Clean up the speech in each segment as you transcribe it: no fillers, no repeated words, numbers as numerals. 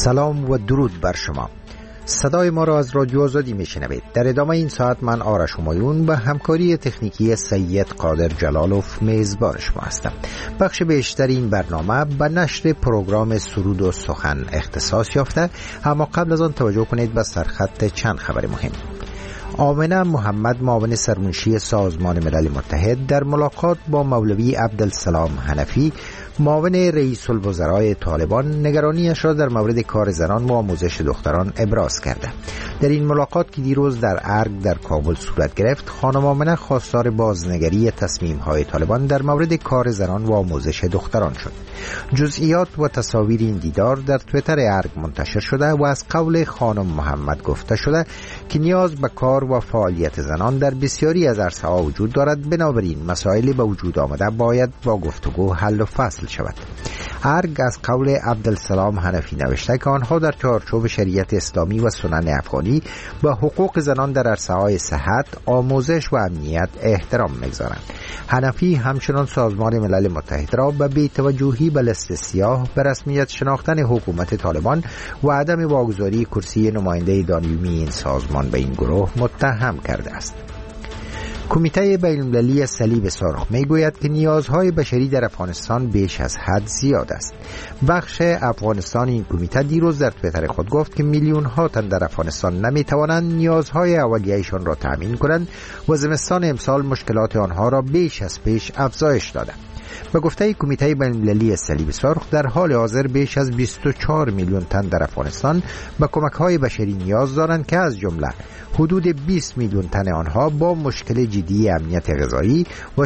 سلام و درود بر شما. صدای ما را از رادیو آزادی میشنوید. در ادامه این ساعت من آرش همایون به همکاری تکنیکی سید قادر جلالوف میزبان شما هستم. بخش بیشتر این برنامه به نشر پروگرام سرود و سخن اختصاص یافته، اما قبل از آن توجه کنید به سرخط چند خبر مهم. آمنه محمد، معاون سرمنشی سازمان ملل متحد، در ملاقات با مولوی عبدالسلام حنفی، معاون رئیس الوزراء طالبان، نگرانیش را در مورد کار زنان و آموزش دختران ابراز کرده. در این ملاقات که دیروز در ارگ در کابل صورت گرفت، خانم آمنه خواستار بازنگری تصمیم‌های طالبان در مورد کار زنان و آموزش دختران شد. جزئیات و تصاویر این دیدار در توییتر ارگ منتشر شده و از قول خانم محمد گفته شده که نیاز به کار و فعالیت زنان در بسیاری از عرصه‌ها وجود دارد، بنابراین مسائل به وجود آمده باید با گفتگو حل و فصل شود. ارگ از قول عبدالسلام حنفی نوشته که آنها در چارچوب شریعت اسلامی و سنن افغانی به حقوق زنان در عرصه‌های صحت، آموزش و امنیت احترام می‌گذارند. حنفی همچنان سازمان ملل متحد را به بی‌توجهی به لیست سیاه، به رسمیت شناختن حکومت طالبان و عدم واگذاری کرسی نماینده دائمی این سازمان به این گروه متهم کرده است. کمیته بین‌المللی صلیب سرخ میگوید که نیازهای بشری در افغانستان بیش از حد زیاد است. بخش افغانستان این کمیته دیروز در توییتر خود گفت که میلیون ها تن در افغانستان نمیتوانند نیازهای اولیه‌شان را تامین کنند و زمستان امسال مشکلات آنها را بیش از پیش افزایش داده. به گفته کمیته بین‌المللی صلیب سرخ، در حال حاضر بیش از 24 میلیون تن در افغانستان به کمک‌های بشری نیاز دارند که از جمله حدود 20 میلیون تن آنها با مشکل جدی امنیت غذایی و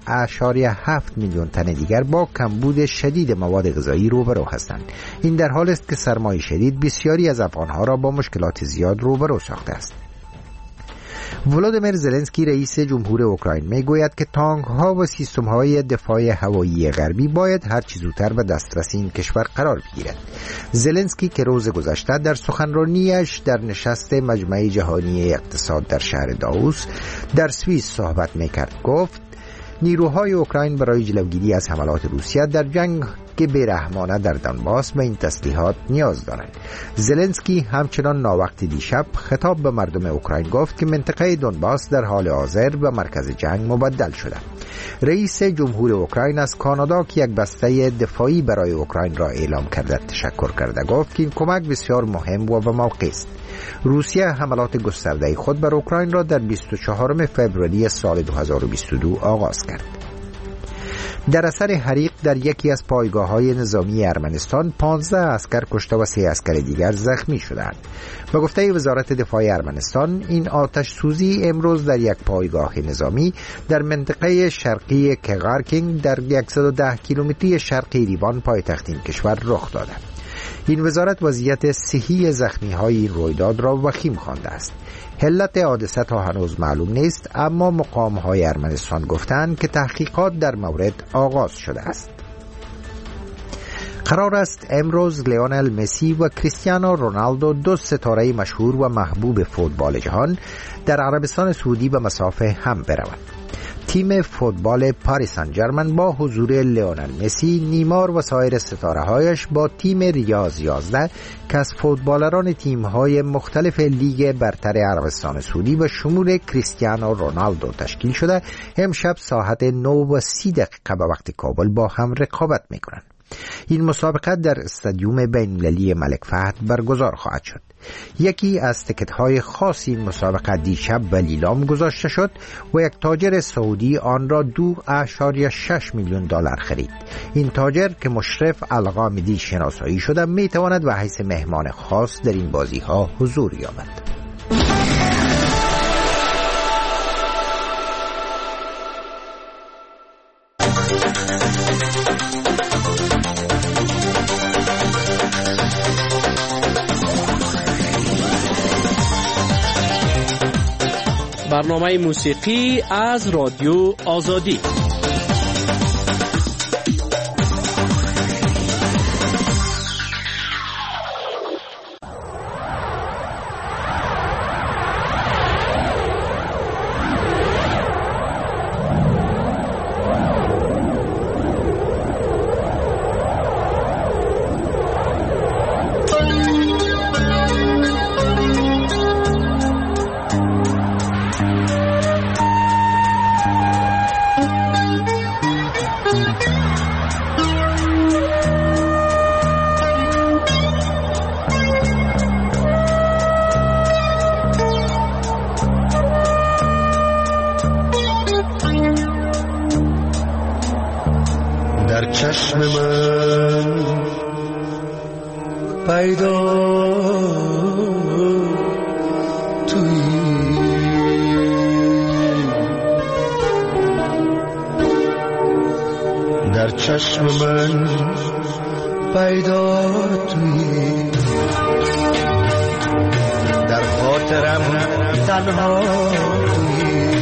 4.7 میلیون تن دیگر با کمبود شدید مواد غذایی روبرو هستند. این در حالی است که سرمای شدید بسیاری از افغانها را با مشکلات زیاد روبرو ساخته است. ولودیمیر زلنسکی رئیس جمهور اوکراین میگوید که تانک‌ها و سیستم‌های دفاع هوایی غربی باید هر چه زودتر به دسترس این کشور قرار بگیرد. زلنسکی که روز گذشته در سخنرانیش در نشست مجمع جهانی اقتصاد در شهر داووس در سوئیس صحبت میکرد، گفت نیروهای اوکراین برای جلوگیری از حملات روسیه در جنگ که بیرحمانه در دونباس به این تسلیحات نیاز دارند. زلنسکی همچنان ناوقت دیشب خطاب به مردم اوکراین گفت که منطقه دونباس در حال حاضر به مرکز جنگ مبدل شده. رئیس جمهور اوکراین از کانادا که یک بسته دفاعی برای اوکراین را اعلام کرده تشکر کرده، گفت که این کمک بسیار مهم و به موقع است. روسیه حملات گسترده خود بر اوکراین را در 24 فوریه سال 2022 آغاز کرد. در اثر حریق در یکی از پایگاه‌های نظامی ارمنستان 15 عسکر کشته و 3 عسکر دیگر زخمی شدند. به گفته وزارت دفاع ارمنستان، این آتش سوزی امروز در یک پایگاه نظامی در منطقه شرقی کغارکینگ در 110 کیلومتری شرقی لیوان پایتخت این کشور رخ داده. این وزارت وضعیت صحی زخمی‌های این رویداد را وخیم خوانده است. علت حادثه تا هنوز معلوم نیست، اما مقام‌های ارمنستان گفتند که تحقیقات در مورد آغاز شده است. قرار است امروز لیونل مسی و کریستیانو رونالدو، دو ستاره مشهور و محبوب فوتبال جهان، در عربستان سعودی به مسافه هم بروند. تیم فوتبال پاریس سن ژرمن با حضور لیونل مسی، نیمار و سایر ستاره‌هایش با تیم ریاض 11 که از فوتبالران تیم‌های مختلف لیگ برتر عربستان سعودی و شمول کریستیانو رونالدو تشکیل شده، امشب ساعت 9:30 به وقت کابل با هم رقابت می‌کنند. این مسابقه در استادیوم بین‌المللی ملک فهد برگزار خواهد شد. یکی از تکت‌های خاص این مسابقه دیشب به لیلام گذاشته شد و یک تاجر سعودی آن را 2.6 میلیون دلار خرید. این تاجر که مشرف الغامدی شناسایی شده میتواند به حیث مهمان خاص در این بازی‌ها حضور یابد. برنامه موسیقی از رادیو آزادی. چشم من پیدا تویی، در چشم من پیدا تویی، در خاطرم تنها تویی،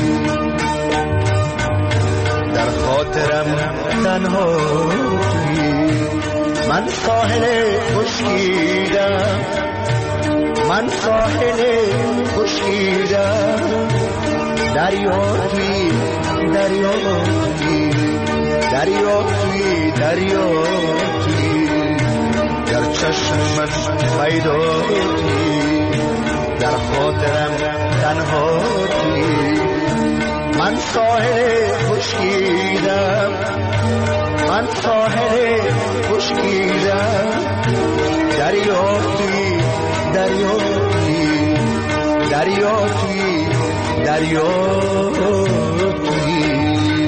در خاطرم تنها تویی. من ساحل خشکیدم، من ساحل خشکیدم، دریا تویی، دریا تویی، دریا تویی، دریا تویی. در چشم من پیدا تویی، در خاطرم تنها تویی. من ساحل خشکیدم، من ساحل خشکیدم، دریا تویی، دریا تویی، دریا تویی، دریا تویی.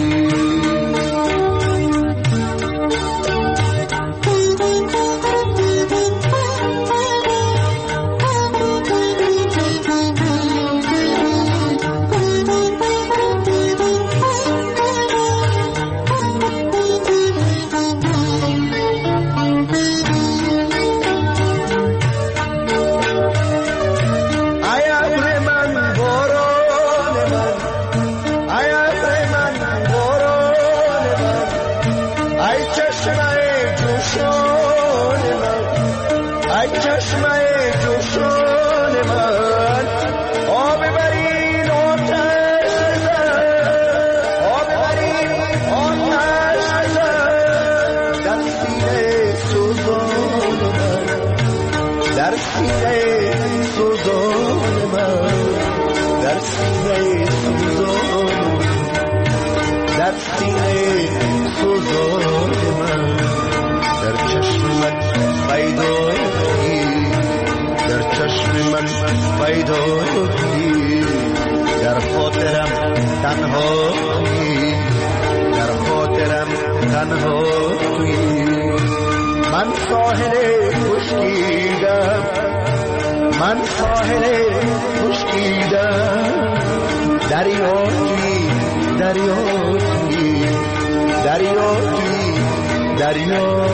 در خاطرم تنها تویی، در خاطرم تنها تویی. من ساحل خشکیدم، من ساحل خشکیدم، دریا تویی، دریا تویی، دریا تویی، دریا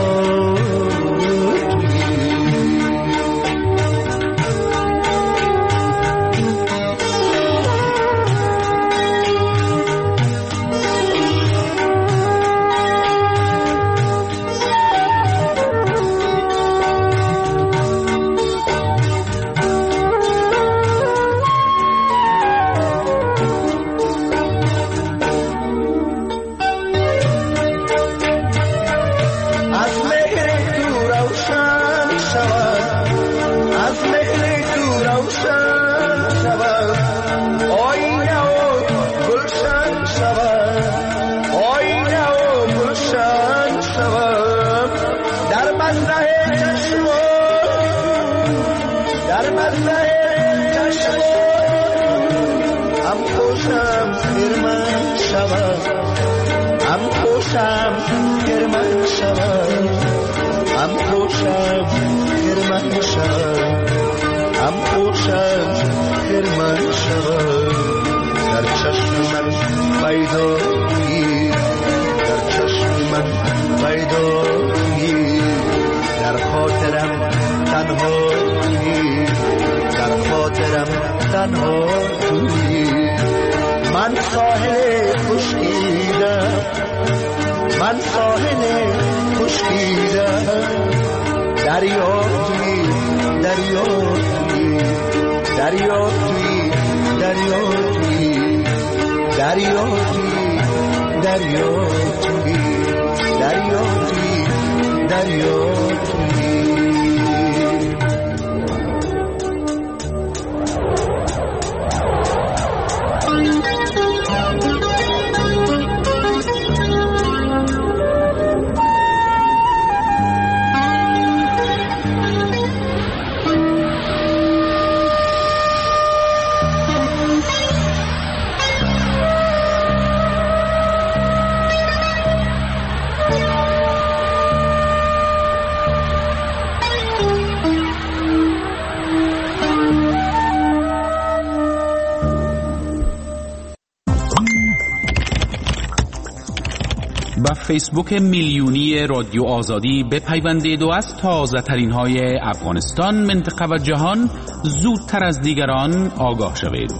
و فیسبوک میلیونی رادیو آزادی بپیوندید و از تازه ترین های افغانستان، منطقه و جهان زودتر از دیگران آگاه شوید.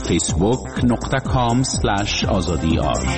facebook.com/azadi.ir.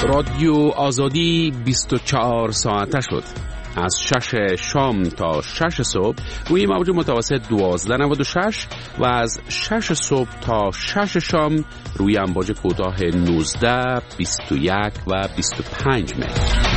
رادیو آزادی 24 ساعته شد. از 6 شام تا 6 صبح روی موج متوسط 1296 و از 6 صبح تا 6 شام روی امواج کوتاه 19، 21 و 25 متر.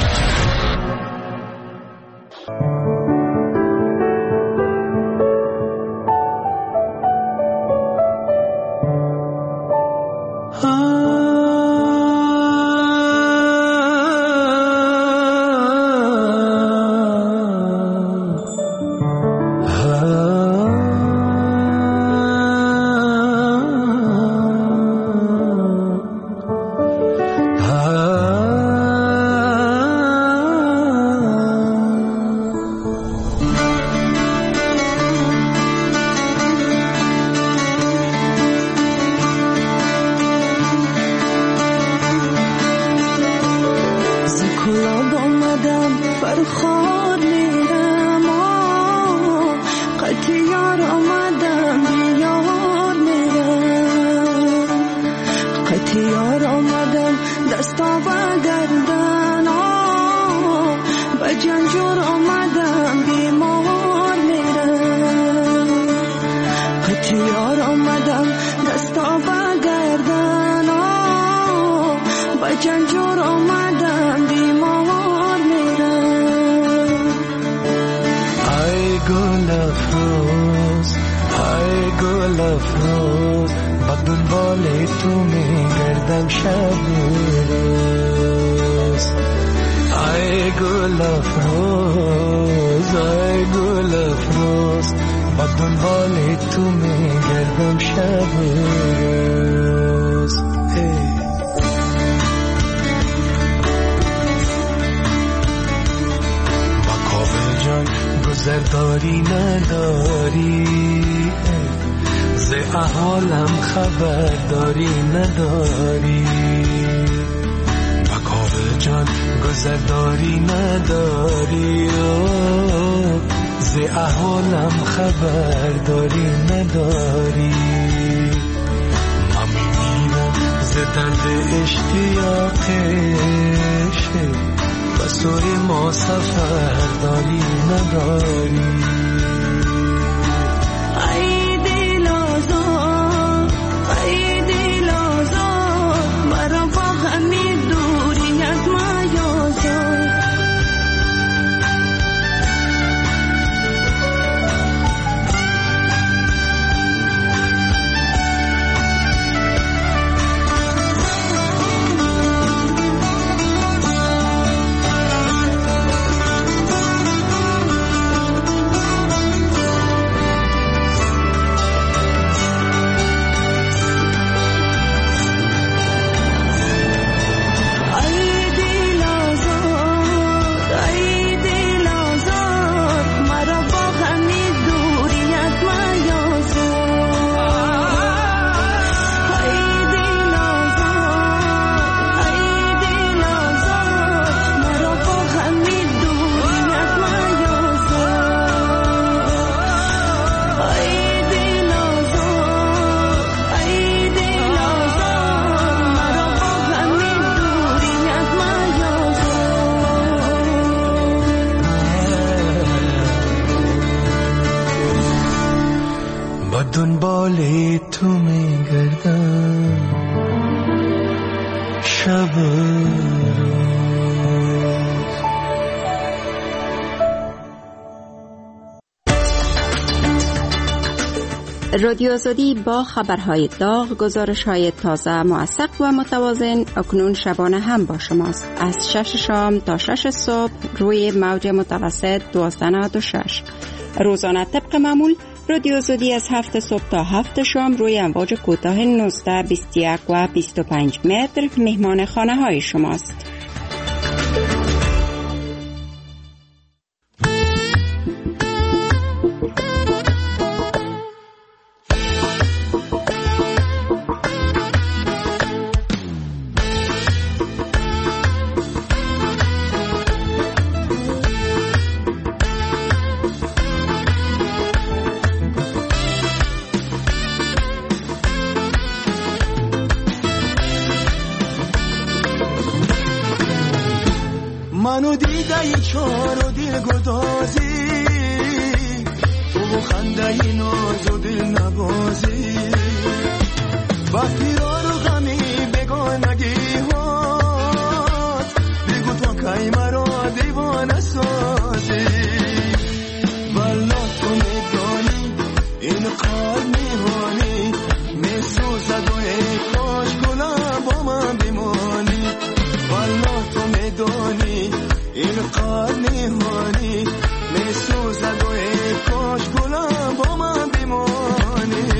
گذرداری نداری ز احوالم خبرداری نداری مکاوه جان گذرداری نداری ز احوالم خبرداری نداری من میمیرم ز درد اشتیاقش و سوی ما سفرداری نداری ای دل آزاد ای دل آزاد مرا با غمی دوریت میازاد دنبال تو میگردم شب رادیو آزادی با خبرهای داغ، گزارش‌های تازه، موثق و متوازن اکنون شبانه هم با شماست. از 6 شام تا 6 صبح روی موج متوسط 1296. روزانه طبق معمول رادیو آزادی از 7 صبح تا 7 شام روی امواج کوتاه 19، 21 و 25 متر مهمان خانه های شماست. منو دیده ای چار و دل گدازی، تو و خنده ای ناز و دل نوازی، و پیرار و غمی بگانگی هات، بگو تا کی مرا دیوانه سازی. والا تو میدانی این قلب میهانی، میسوزد و ای کاش گلم با من بمانی. والا تو میدانی این قلب میهانی، میسوزد و ای کاش گلم با من بمانی.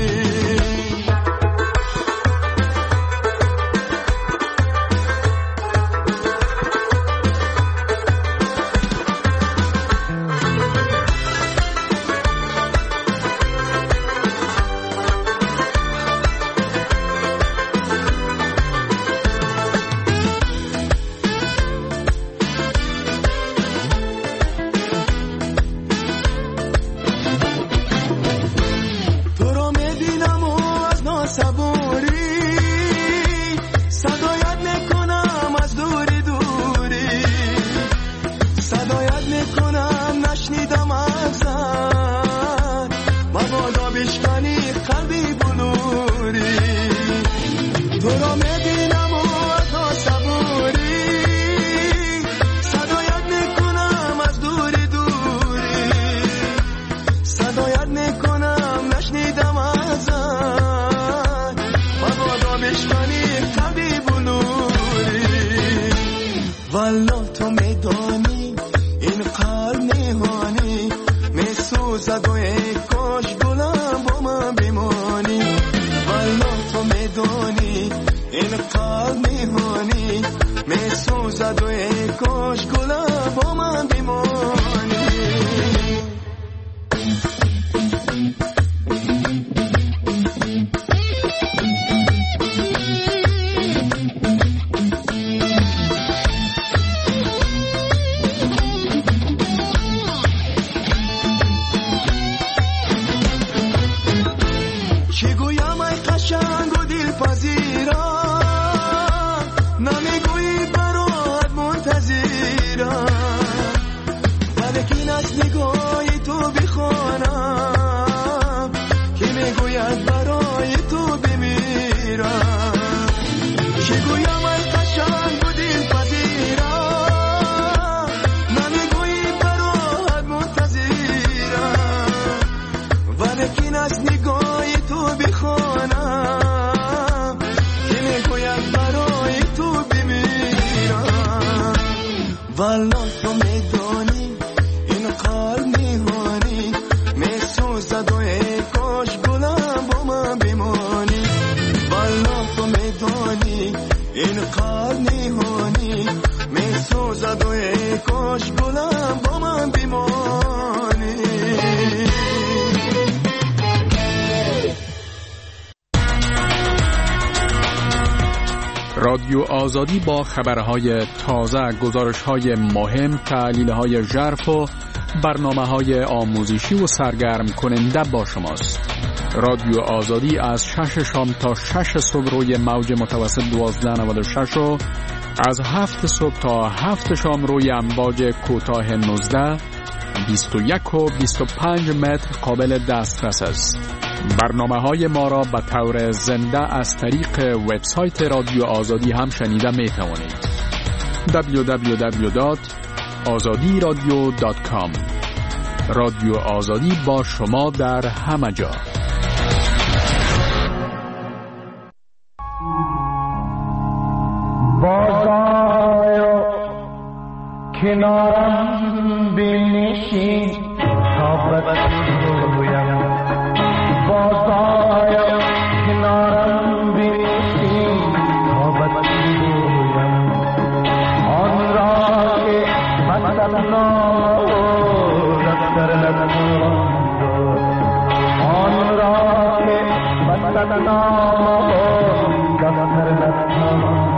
والا تو میدانی این قلب میهانی، میسوزد و ای کاش گلم با من بمانی. والا تو میدانی این قلب میهانی، میسوزد و ای کاش گلم با من بمانی. والا تو میدانی این قلب میهانی، میسوزد و ای کاش گلم با من بمانی. والا تو میدانی این قلب میهانی، میسوزد و ای کاش گلم با من بمانی. رادیو آزادی با خبرهای تازه، گزارش‌های مهم، تحلیل‌های ژرف و برنامه‌های آموزشی و سرگرم کننده با شماست. رادیو آزادی از 6 شام تا 6 صبح روی موج متوسط 1296 و از 7 صبح تا 7 شام روی امواج کوتاه 19 21 و 25 متر قابل دسترس است. برنامه‌های ما را به طور زنده از طریق وبسایت رادیو آزادی هم شنیده می توانید. www.azadiradio.com. رادیو آزادی با شما در همه جا. بازآیا کنارم بنشین تا بگویم، بازآیا کنارم بنشین تا بگویم آن را که مثل نام و دفتر نخواند، آن را که مثل نام و دفتر نخواند.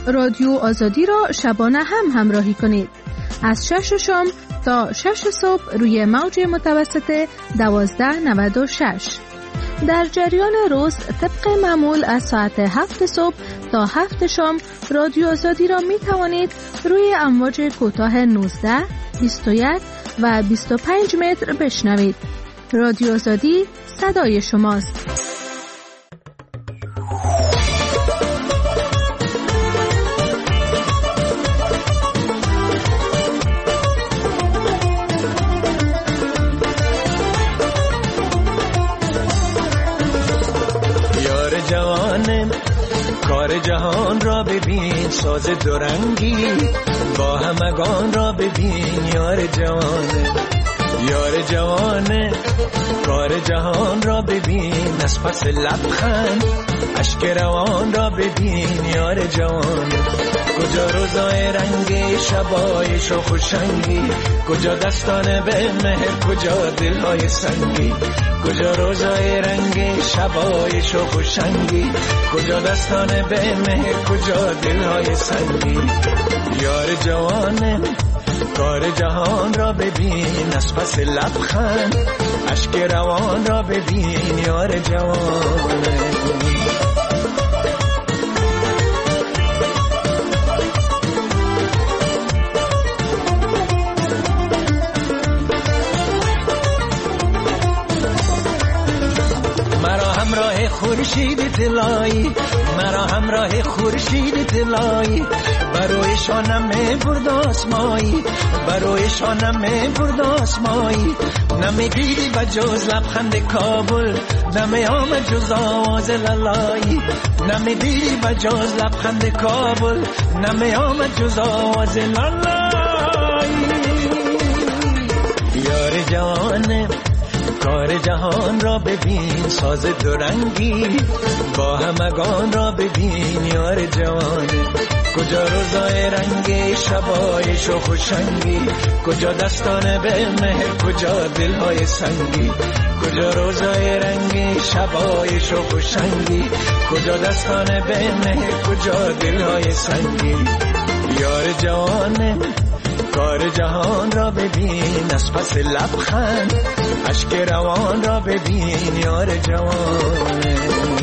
رادیو آزادی را شبانه هم همراهی کنید. از 6 شام تا 6 صبح روی موج متوسط 1296. در جریان روز طبق معمول از ساعت 7 صبح تا 7 شام رادیو آزادی را می توانید روی امواج کوتاه 19, 21 و 25 متر بشنوید. رادیو آزادی صدای شماست. کار جهان را ببین ساز دورنگی، با همگان را ببین یار جوانه. یار جوانه کار جهان را ببین، از پس لبخند اشک روان را ببین یار جوانه. کجا روزای رنگی شبای شوخ و شنگی، کجا دستان به مهر کجا دلهای سنگی. کجا روزای رنگی شبای شوخ و شنگی، کجا دستان به مهر کجا دلهای سنگی. یار جوانه کار جهان را ببین، از پس لبخند اشک روان را ببین یار جوانه. همراه خورشید طلایی، مرا همراه خورشید طلایی، بروی شانم برد آسمایی، بروی شانم برد آسمایی. نمیدیدی بجز لبخند کابل، نمی آمد جز آواز لالایی. نمیدیدی بجز لبخند کابل، نمی آمد جز آواز لالایی. یار جوانه کار جهان را ببین ساز دورنگی، با همگان را ببین یار جوانه. کجا روزای رنگی شبای شوخ و شنگی، کجا دستان به مهر کجا دلهای سنگی. کجا روزای رنگی شبای شوخ و شنگی، کجا دستان به مهر کجا دلهای سنگی. یار جوانه کار جهان را ببین، از پس لبخند اشک روان را ببین یار جوانه.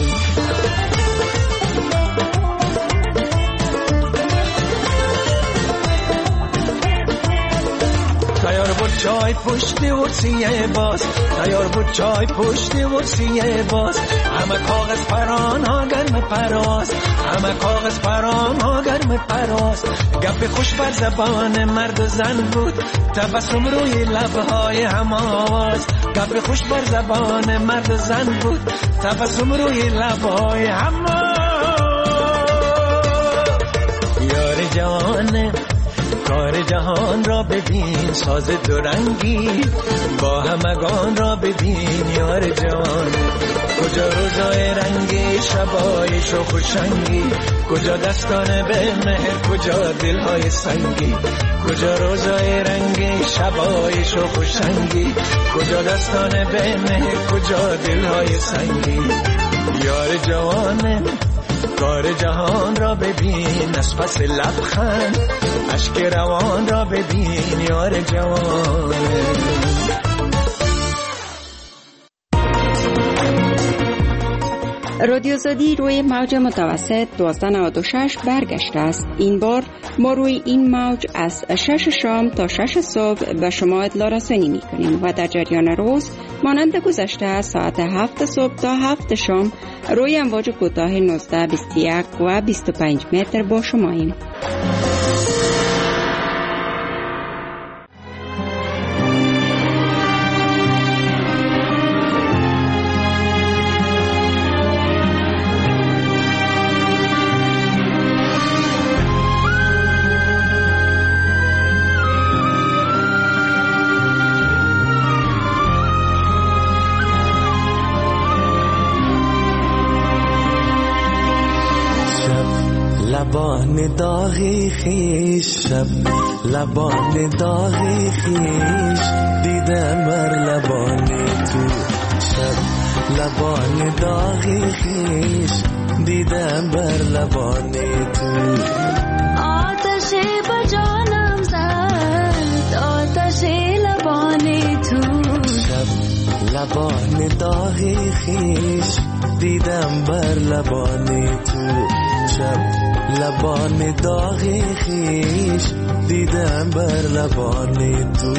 تیار بود چای پشت ورسیه باز، تیار بود چای پشت ورسیه باز. همه کاغذ پران ها گرم پراز، همه کاغذ پران ها گرم پراز. گپ خوش بر زبان مرد و زن بود، تبسم روی لبهای هم آواز. گپ خوش بر زبان مرد و زن بود، تبسم روی لبهای هم آواز. یار جوانه کار جهان را ببین ساز دورنگی، با همگان را ببین یار جوانه. کجا روزای رنگی شبای شوخ و شنگی، کجا دستان به مهر کجا دلهای سنگی. کجا روزای رنگی شبای شوخ و شنگی، کجا دستان به مهر کجا دلهای سنگی. یار جوانه کار جهان را ببین، از پس لبخند اشک روان را ببین یار جوانه. رادیو آزادی روی موج متوسط 1296 برگشته است. این بار ما روی این موج از 6 شام تا 6 صبح به شما اطلاع رسانی می کنیم و در جریان روز مانند گذشته ساعت 7 صبح تا 7 شام روی امواج کوتاه 19, 21 و 25 متر با شماییم. لبان داغی خیش، شب لبان داغی خیش، دیدم بر لبان تو. شب لبان داغی خیش، دیدم بر لبان تو. لبان داغ خیش دیدم بر لبان تو شب لبان داغ خیش دیدم بر لبان تو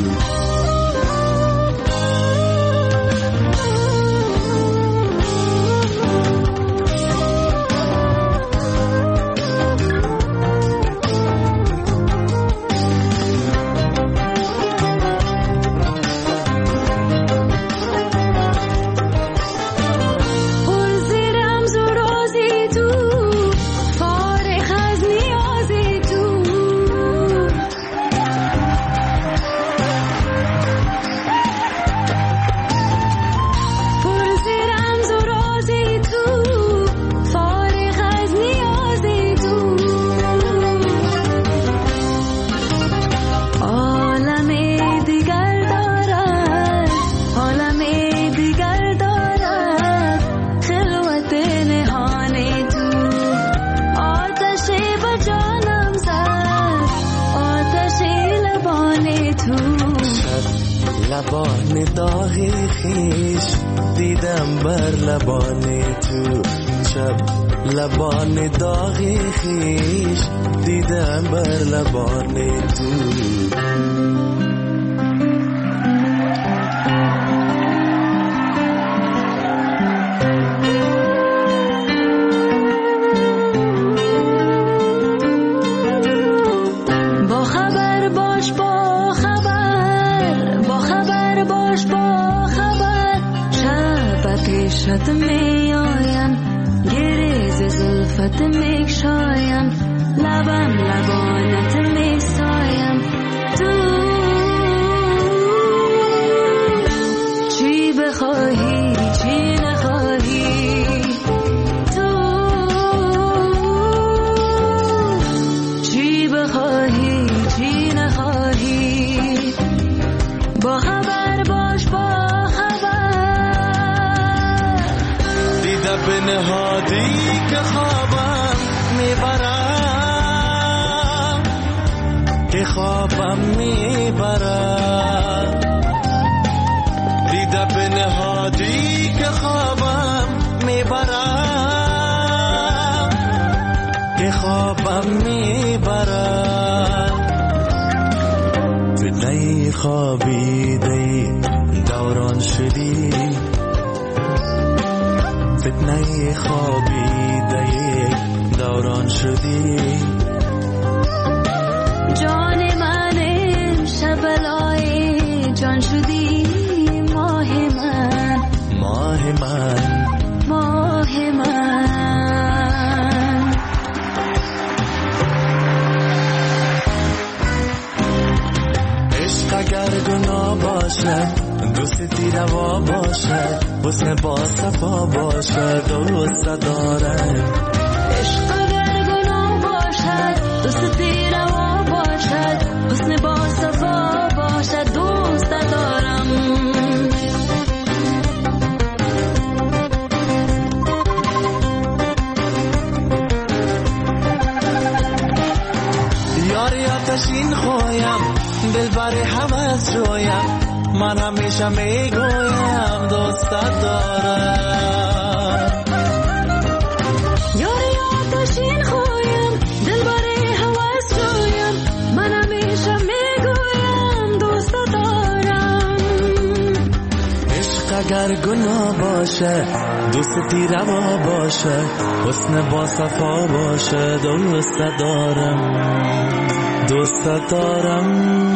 لبان داغ خیش دیدم بر لبان تو شب لبان داغ خیش دیدم بر لبان تو شد می آیم گریز زلفت می شایم لبم لبانت می سایم تو چی بخواهی چی نخواهی تو چی بخواهی چی نخواهی با خبر باش با به نهادی که خوابم میبرم که خوابم میبرم دیده به نهادی که خوابم میبرم که خوابم میبرم فتنه خوابیده دوران شدی فتنه خوابیده دوران شدی جان من امشب لای جان شدی ماه من ماه من ماه من عشق اگر گناه باشد دوستی روا باشد حسن با صفا باشد دوست دارم عشق اگر گناه باشد دوستی روا باشد حسن با صفا باشد دوست دارم یاری آتشین خوایم دلبر هوس رویم من همیشه میگویم دوستت دارم یاری آتشین خوایم دلبر هوس رویم من همیشه میگویم دوستت دارم عشق اگر گناه باشه دوستی روا باشه حسن با صفا باشه دوستت دارم دوستت دارم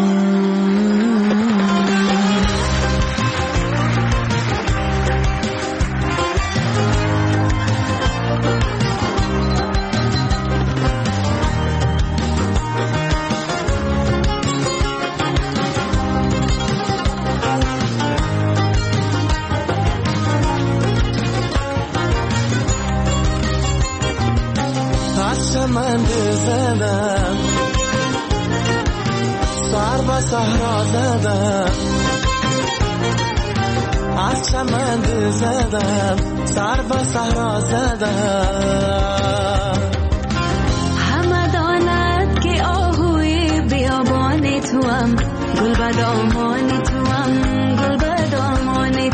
من زدم سر به صحرا زدم از چمن زدم سر به صحرا زدم همه داند که آهوی بیابان توام گل به دامان توام گل به دامان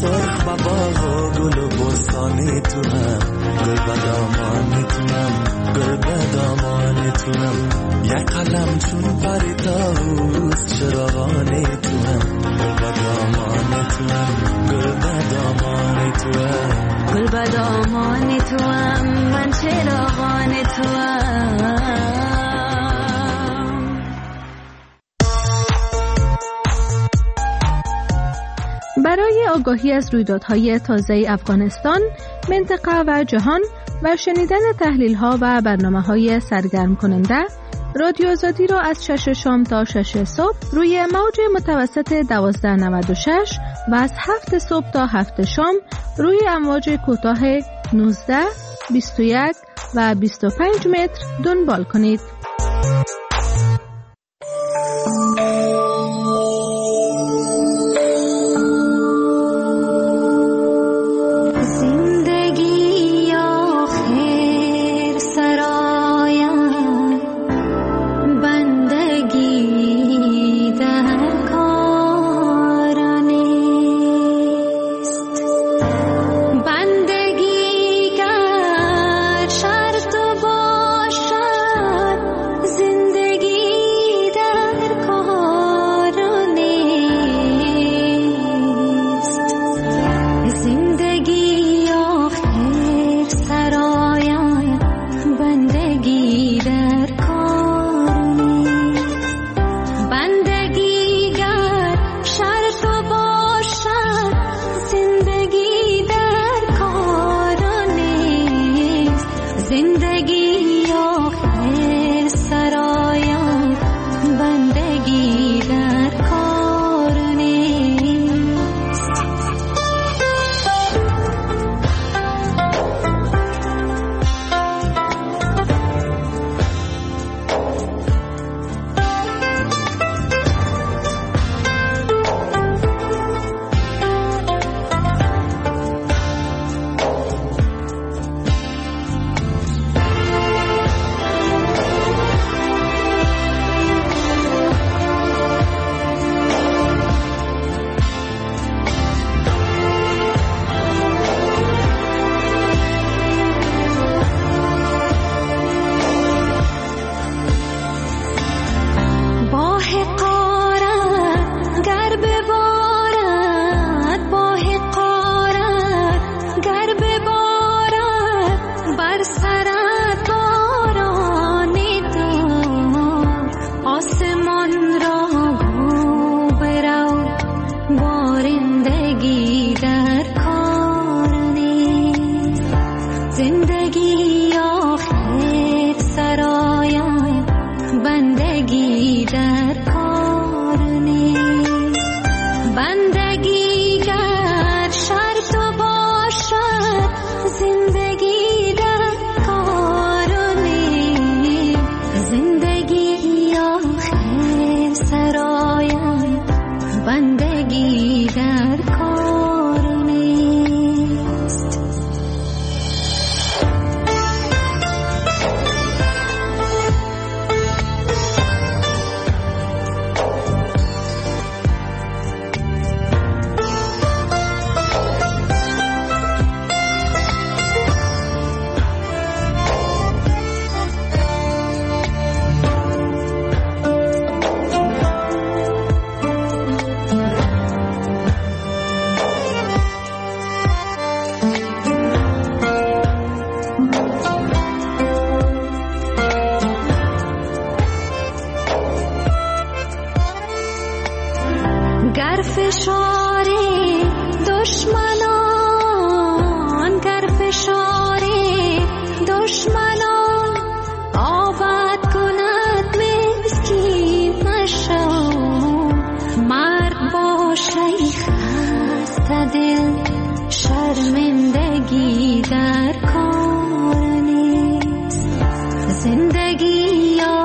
سرخ و باغ و گل و بستانی تو هم گل بدامان تو هم گل بدامان تو هم یک قلم چون پری طاووس چراغان تو هم گل بدامان تو هم گل بدامان تو هم گل بدامان تو هم من چراغان تو هم. برای آگاهی از رویدادهای تازه افغانستان، منطقه و جهان و شنیدن تحلیل‌ها و برنامه‌های سرگرم کننده، رادیو آزادی را از 6 شام تا 6 صبح روی موج متوسط 1296 و از 7 صبح تا 7 شام روی امواج کوتاه 19، 21 و 25 متر دنبال کنید.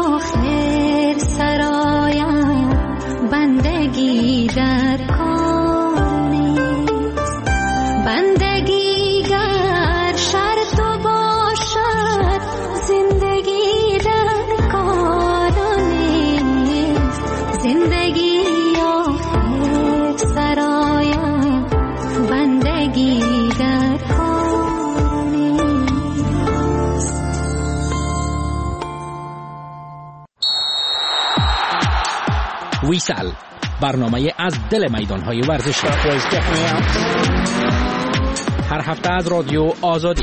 بندگی در کار ویسل، برنامه از دل میدان‌های ورزشی. هر هفته از رادیو آزادی.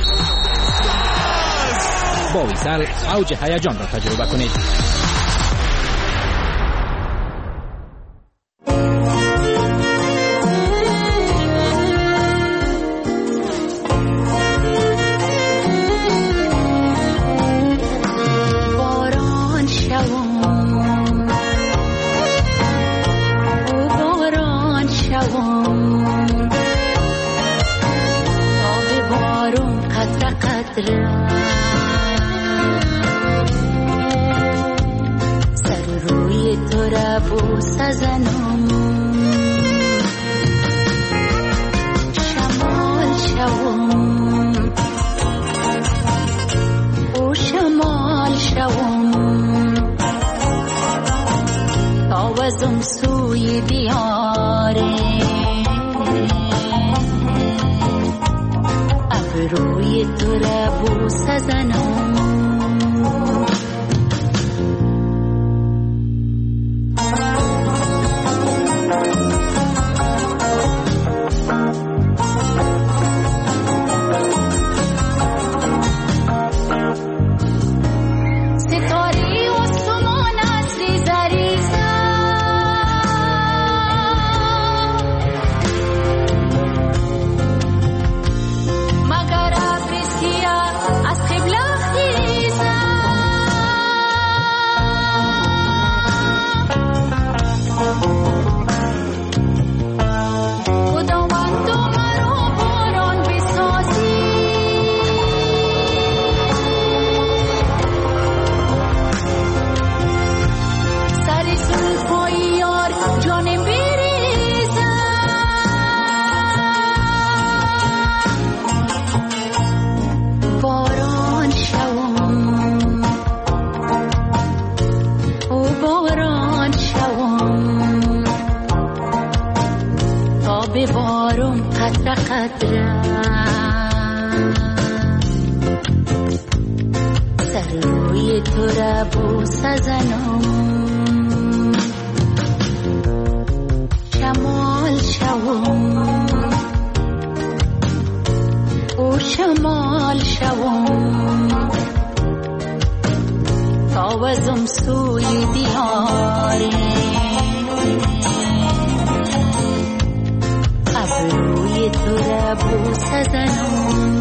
با ویسل اوج هیجان را تجربه کنید. سر روی تو را بوسه زنم، شمال شوم او شمال شوم، تاوزم سوی دیاره، روی تو را بوسه زنم. سر روی تو را بوسه زنم، شمال شوم او شمال شوم، تاوزم سوی دیاره، روی تو را بوسه زنم.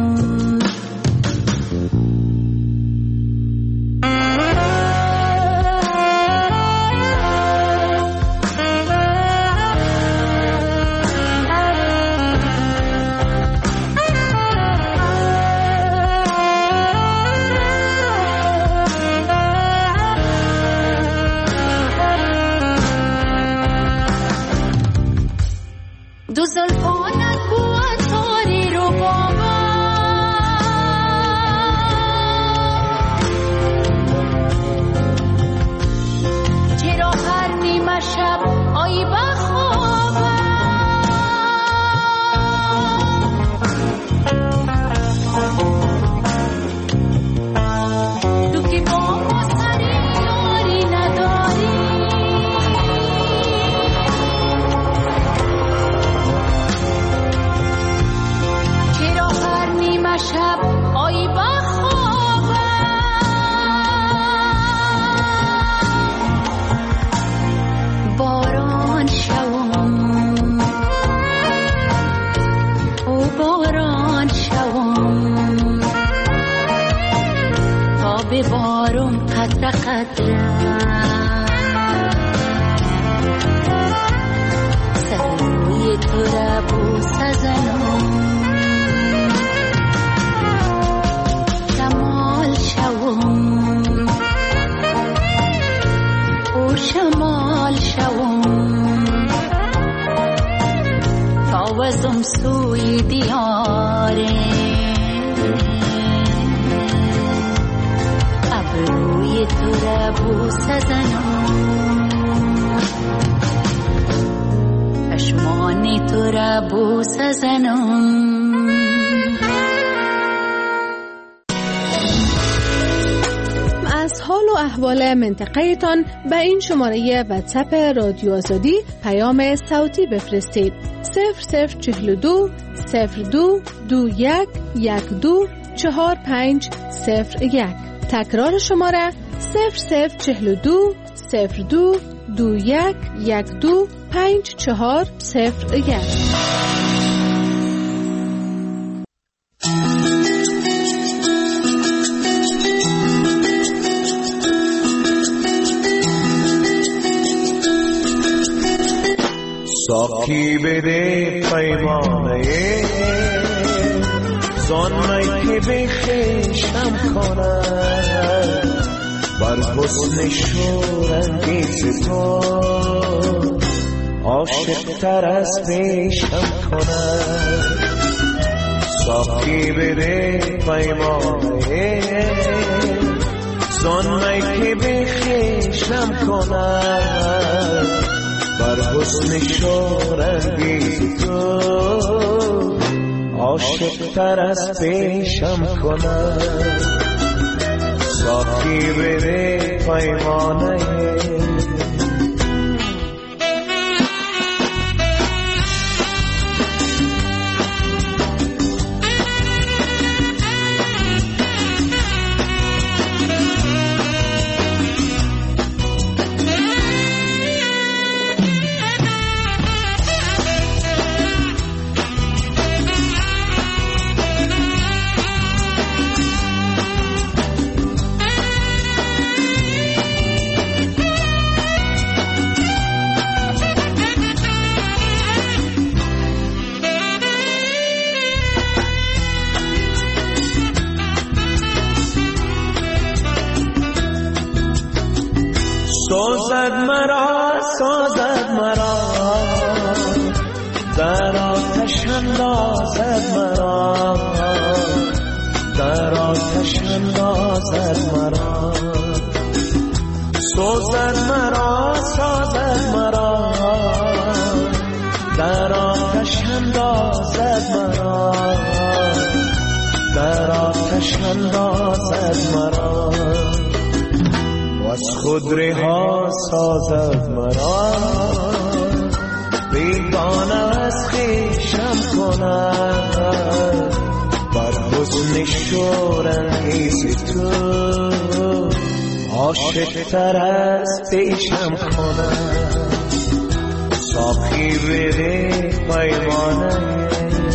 دو زلفانت بود تاری رو بابا، چرا هر نیمه شب آیی بخوابم، تو که با ما سری یاری نداری، شب آیی بخوابم، باران شوم او باران شوم، تا ببارم قطره قطره، سر روی تو را بوسه زنم، او شمال شوم، تاوزم سوی دیاره، ابروی تو را بوسه زنم، چشمان تو را بوسه زنم. از حال و احوال منطقه تان به این شماره واتساپ رادیو آزادی پیام صوتی بفرستید. 0042 02 21 12 4501. تکرار شماره 0042 02 21 12 5401. ساقی بده پیمانه زانمایی که به خشم کنم بر حسن شورانگیز تو عاشق تر از پیشم کنم. ساقی بده پیمانه زانمایی که به خشم کنم بر حسن شورانگیز تو عاشق تر از پیشم کنم. ساقی بده پیمانه سازد مرا در آتش اندازد مرا در آتش اندازد مرا سازد مرا در آتش اندازد مرا در آتش اندازد مرا از خود رها سازد مرا بیگانه از خویشم کند بر حسن شورانگیز تو عاشق تر از پیشم کند. ساقی بده پیمانه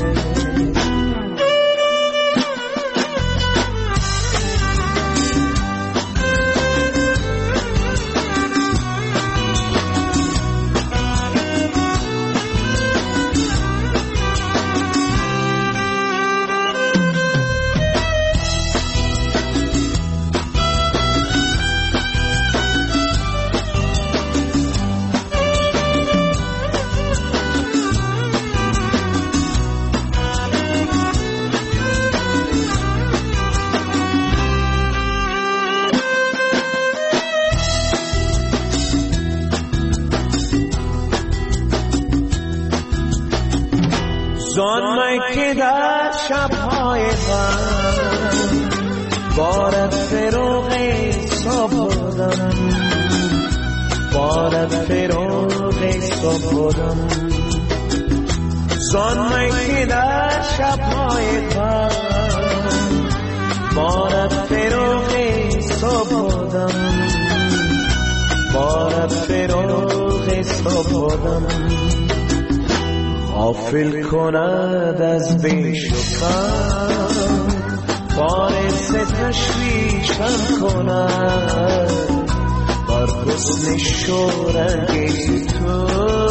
زانمایی که در شبهای غم بارد فروغ صبح بودم بارد فروغ صبح بودم زانمایی که در شبهای غم بارد فروغ صبح بودم بارد فروغ صبح بودم غافل کند از بیش و کم باعث تشویشم کند بر حسن شورانگیز تو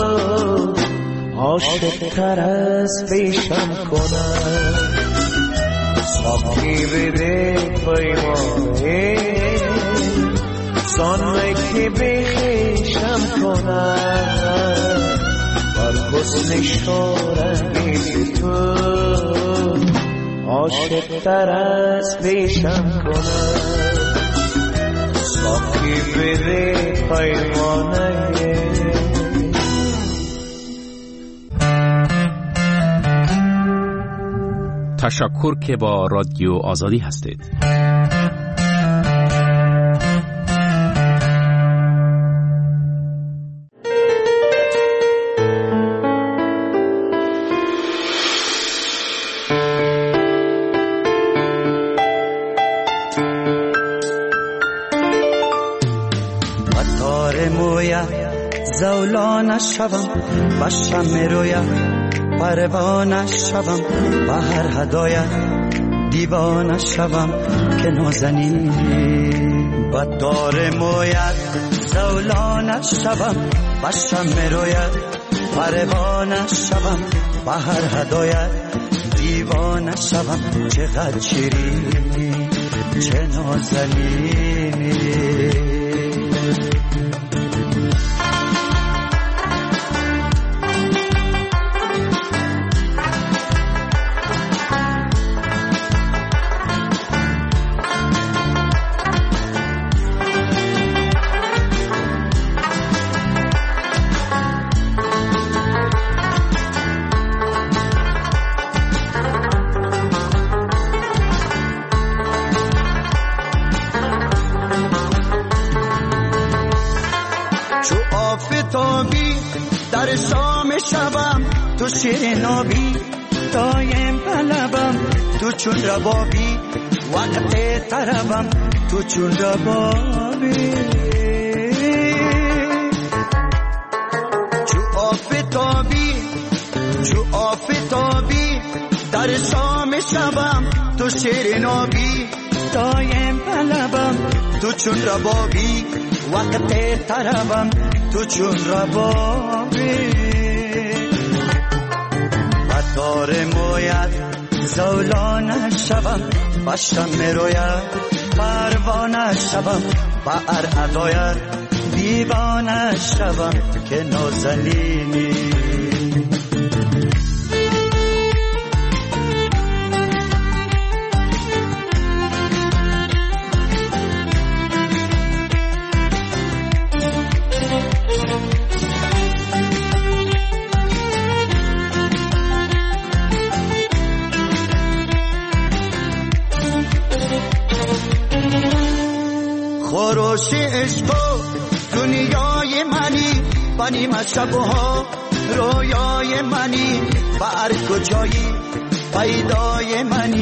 عاشق تر از پیشم کند. ساقی بده پیمانه زانمایی که به خویشم کند بر حسن شورانگیز تو عاشق تر از پیشم کند. ساقی بده پیمانه تشکر که با رادیو آزادی هستید. دیوانه شوم و شمع رویت پروانه شوم و هر هدایت دیوانه شوم که نازنینی و دار مویت زولانه شوم و شمع رویت پروانه شوم و هر هدایت دیوانه شوم. چقدر شیرینی چه نازنینی. در شام شبم تو شیر نابی دایم بلبم تو چون ربابی وقت طربم تو چون ربابی چو آفتابی در شام شبم تو شیر نابی دایم بلبم تو چون ربابی وقت طربم تو چون ربابی و دار مویت زولانه شوم و شمع رویت پروانه شوم و هر ادایت دیوانه شوم که نازنینی. خروش عشق و دنیای منی و نیمه شبها رویای منی و هر کجایی پیدای منی